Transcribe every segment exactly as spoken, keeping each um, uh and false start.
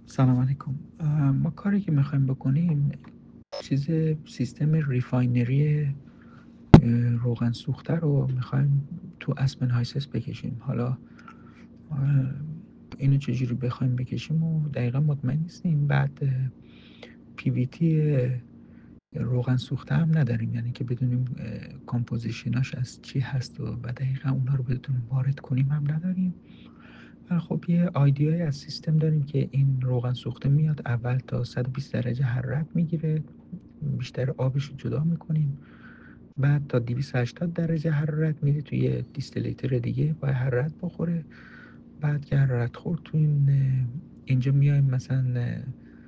سلام علیکم. اه، ما کاری که میخوایم بکنیم چیز سیستم ریفاینری اه، روغن سوخته رو میخوایم تو اسپن هایسس بکشیم. حالا اه، اینو چجوری بخوایم بکشیم و دقیقا مطمئن نیستیم. بعد اه، پی وی تی روغن سوخته هم نداریم، یعنی که بدونیم اه، کامپوزیشناش از چی هست و و دقیقا اونا رو بتونیم وارد کنیم هم نداریم. ولی خب یه ایده‌ای از سیستم داریم که این روغن سوخته میاد اول تا صد و بیست درجه حرارت میگیره، بیشتر آبش رو جدا میکنیم، بعد تا دویست و هشتاد درجه حرارت میره توی دیستلیتر دیگه باید حرارت بخوره. بعد که حرارت خورد تو این اینجا میایم مثلا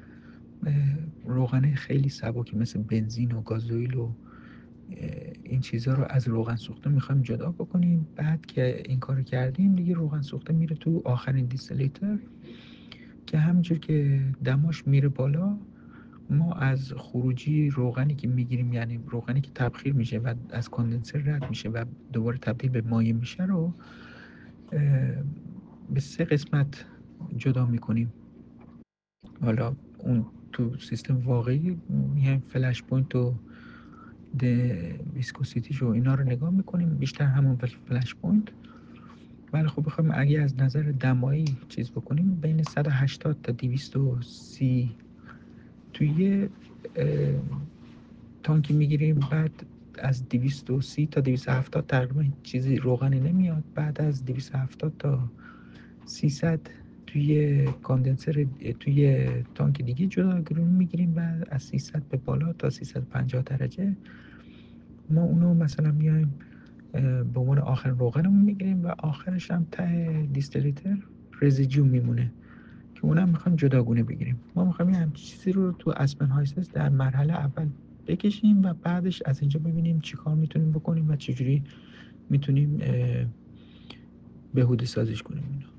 روغن خیلی سبکی مثل بنزین و گازوئیل و این چیزها رو از روغن سوخته میخوایم جدا بکنیم. بعد که این کارو کردیم دیگه روغن سوخته میره تو آخرین دیستلیتر که همینجور که دماش میره بالا ما از خروجی روغنی که میگیریم، یعنی روغنی که تبخیر میشه و از کاندنسر رد میشه و دوباره تبدیل به مایع میشه رو به سه قسمت جدا میکنیم. حالا اون تو سیستم واقعی میایم فلش پوینت و ویسکوسیتیش و اینا رو نگاه میکنیم، بیشتر همون فلش پوینت. ولی خب بخوایم اگه از نظر دمایی چیز بکنیم بین صد و هشتاد تا دویست و سی توی تانکی میگیریم. بعد از دویست و سی تا دویست و هفتاد تقریبا چیزی روغنی نمیاد. بعد از دویست و هفتاد تا سیصد توی کاندنسر توی تانک دیگه جداگانه میگیریم و از سیصد به بالا تا سیصد و پنجاه درجه ما اونو مثلا میایم به عنوان آخر روغنمون میگیریم و آخرش هم ته دیستلیتر رزیجو میمونه که اونم میخوایم جداگونه بگیریم. ما میخوایم یه همچین چیزی رو تو اسپن هایسس در مرحله اول بکشیم و بعدش از اینجا ببینیم چی کار میتونیم بکنیم و چجوری میتونیم بهوده سازیش کنیم اینو.